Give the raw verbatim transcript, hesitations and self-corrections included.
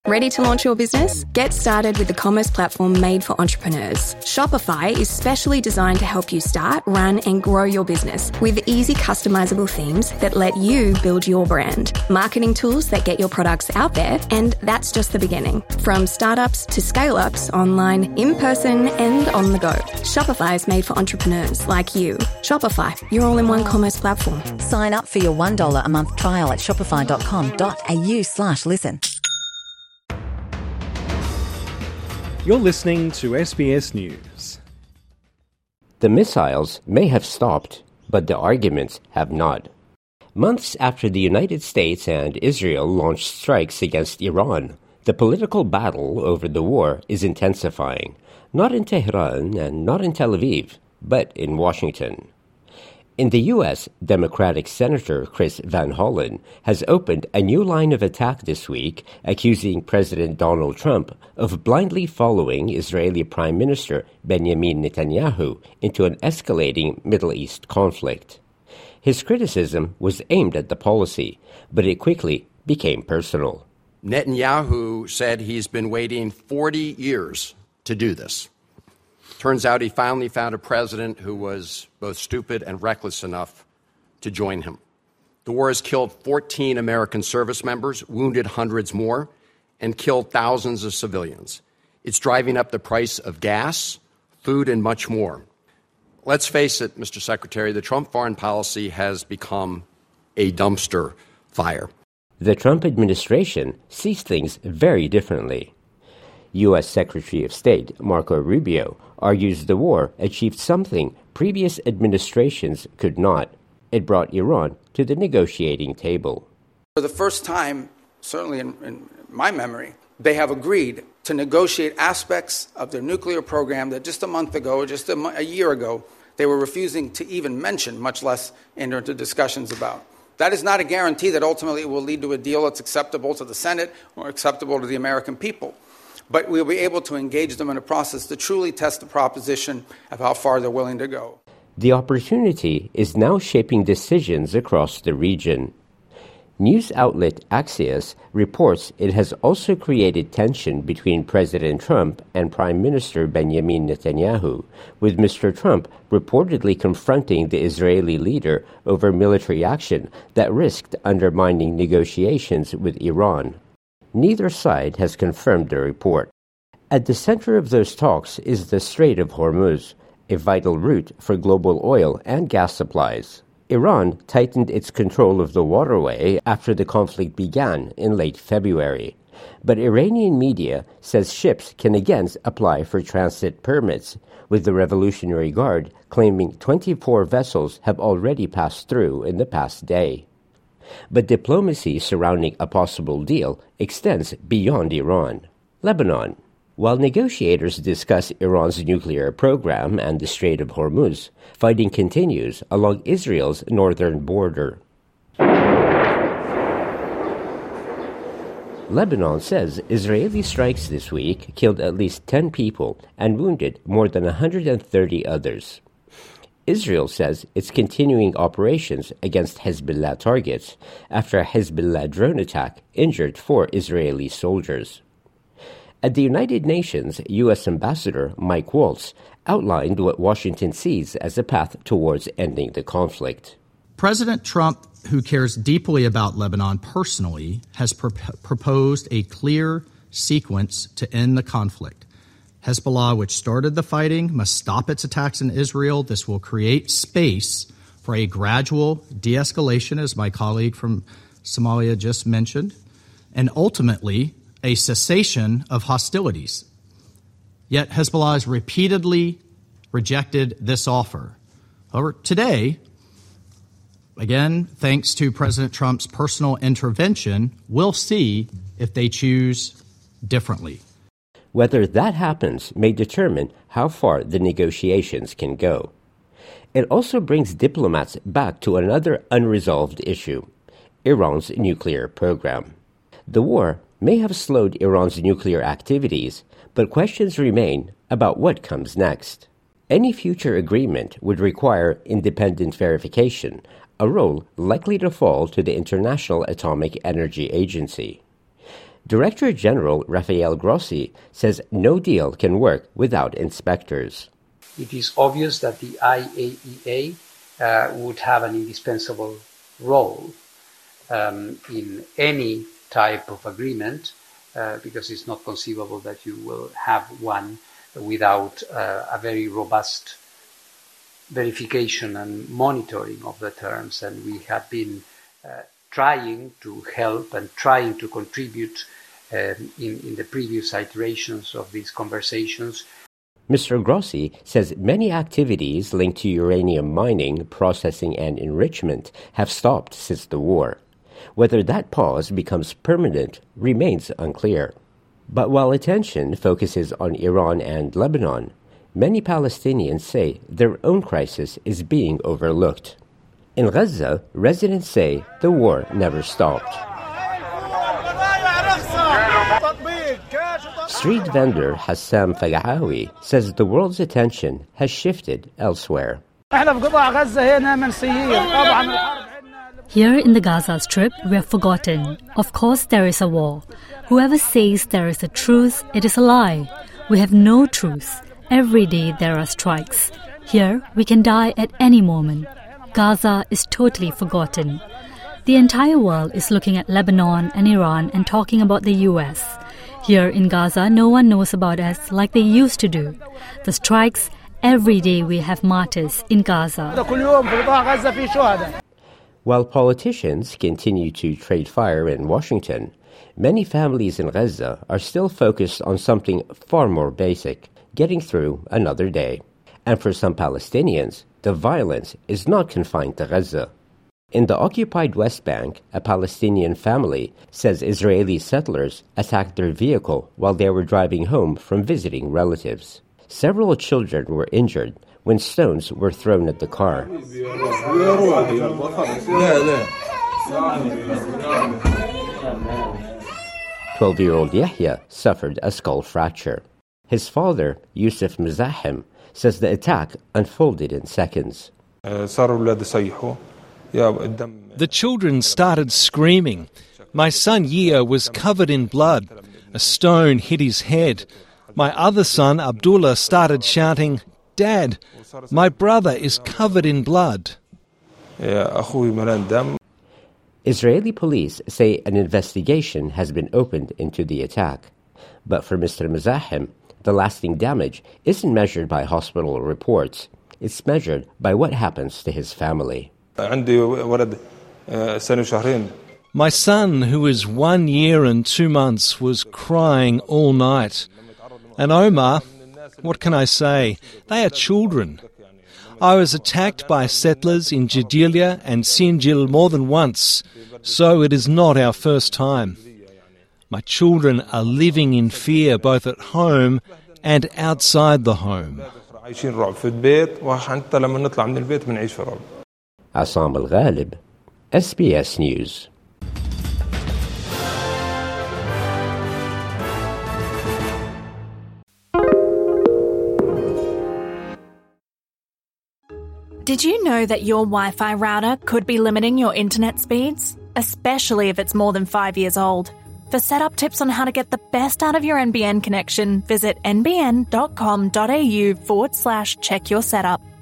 Ready to launch your business? Get started with the commerce platform made for entrepreneurs. Shopify is specially designed to help you start, run, and grow your business with easy customizable themes that let you build your brand, marketing tools that get your products out there, and that's just the beginning. From startups to scale-ups, online, in person, and on the go. Shopify is made for entrepreneurs like you. Shopify, your all-in-one commerce platform. Sign up for your one dollar a month trial at shopify.com.au slash listen. You're listening to S B S News. The missiles may have stopped, but the arguments have not. Months after the United States and Israel launched strikes against Iran, the political battle over the war is intensifying, not in Tehran and not in Tel Aviv, but in Washington. In the U S, Democratic Senator Chris Van Hollen has opened a new line of attack this week, accusing President Donald Trump of blindly following Israeli Prime Minister Benjamin Netanyahu into an escalating Middle East conflict. His criticism was aimed at the policy, but it quickly became personal. Netanyahu said he's been waiting forty years to do this. Turns out he finally found a president who was both stupid and reckless enough to join him. The war has killed fourteen American service members, wounded hundreds more, and killed thousands of civilians. It's driving up the price of gas, food, and much more. Let's face it, Mister Secretary, the Trump foreign policy has become a dumpster fire. The Trump administration sees things very differently. U S. Secretary of State Marco Rubio argues the war achieved something previous administrations could not. It brought Iran to the negotiating table. For the first time, certainly in, in my memory, they have agreed to negotiate aspects of their nuclear program that just a month ago, or just a, a year ago, they were refusing to even mention, much less enter into discussions about. That is not a guarantee that ultimately it will lead to a deal that's acceptable to the Senate or acceptable to the American people. But we'll be able to engage them in a process to truly test the proposition of how far they're willing to go. The opportunity is now shaping decisions across the region. News outlet Axios reports it has also created tension between President Trump and Prime Minister Benjamin Netanyahu, with Mister Trump reportedly confronting the Israeli leader over military action that risked undermining negotiations with Iran. Neither side has confirmed the report. At the center of those talks is the Strait of Hormuz, a vital route for global oil and gas supplies. Iran tightened its control of the waterway after the conflict began in late February. But Iranian media says ships can again apply for transit permits, with the Revolutionary Guard claiming twenty-four vessels have already passed through in the past day. But diplomacy surrounding a possible deal extends beyond Iran. Lebanon. While negotiators discuss Iran's nuclear program and the Strait of Hormuz, fighting continues along Israel's northern border. Lebanon says Israeli strikes this week killed at least ten people and wounded more than one hundred thirty others. Israel says it's continuing operations against Hezbollah targets after a Hezbollah drone attack injured four Israeli soldiers. At the United Nations, U S. Ambassador Mike Waltz outlined what Washington sees as a path towards ending the conflict. President Trump, who cares deeply about Lebanon personally, has pro- proposed a clear sequence to end the conflict. Hezbollah, which started the fighting, must stop its attacks in Israel. This will create space for a gradual de-escalation, as my colleague from Somalia just mentioned, and ultimately a cessation of hostilities. Yet Hezbollah has repeatedly rejected this offer. However, today, again, thanks to President Trump's personal intervention, we'll see if they choose differently. Whether that happens may determine how far the negotiations can go. It also brings diplomats back to another unresolved issue, Iran's nuclear program. The war may have slowed Iran's nuclear activities, but questions remain about what comes next. Any future agreement would require independent verification, a role likely to fall to the International Atomic Energy Agency. Director General Rafael Grossi says no deal can work without inspectors. It is obvious that the I A E A uh, would have an indispensable role um, in any type of agreement, uh, because it's not conceivable that you will have one without uh, a very robust verification and monitoring of the terms. And we have been uh, trying to help and trying to contribute um, in, in the previous iterations of these conversations. Mister Grossi says many activities linked to uranium mining, processing, and enrichment have stopped since the war. Whether that pause becomes permanent remains unclear. But while attention focuses on Iran and Lebanon, many Palestinians say their own crisis is being overlooked. In Gaza, residents say the war never stopped. Street vendor Hassam Fagahawi says the world's attention has shifted elsewhere. Here in the Gaza Strip, we are forgotten. Of course there is a war. Whoever says there is a truce, it is a lie. We have no truce. Every day there are strikes. Here we can die at any moment. Gaza is totally forgotten. The entire world is looking at Lebanon and Iran and talking about the U S. Here in Gaza, no one knows about us like they used to do. The strikes, every day we have martyrs in Gaza. While politicians continue to trade fire in Washington, many families in Gaza are still focused on something far more basic, getting through another day. And for some Palestinians, the violence is not confined to Gaza. In the occupied West Bank, a Palestinian family says Israeli settlers attacked their vehicle while they were driving home from visiting relatives. Several children were injured when stones were thrown at the car. Twelve-year-old Yahya suffered a skull fracture. His father, Yusuf Mzahem, says the attack unfolded in seconds. The children started screaming. My son Yia was covered in blood. A stone hit his head. My other son, Abdullah, started shouting, "Dad, my brother is covered in blood." Israeli police say an investigation has been opened into the attack. But for Mister Mzahem, the lasting damage isn't measured by hospital reports. It's measured by what happens to his family. My son, who is one year and two months, was crying all night. And Omar, what can I say? They are children. I was attacked by settlers in Jadilia and Sinjil more than once, so it is not our first time. My children are living in fear both at home and outside the home. Assam Al-Ghalib, S B S News. Did you know that your Wi-Fi router could be limiting your internet speeds? Especially if it's more than five years old. For setup tips on how to get the best out of your N B N connection, visit nbn.com.au forward slash check your setup.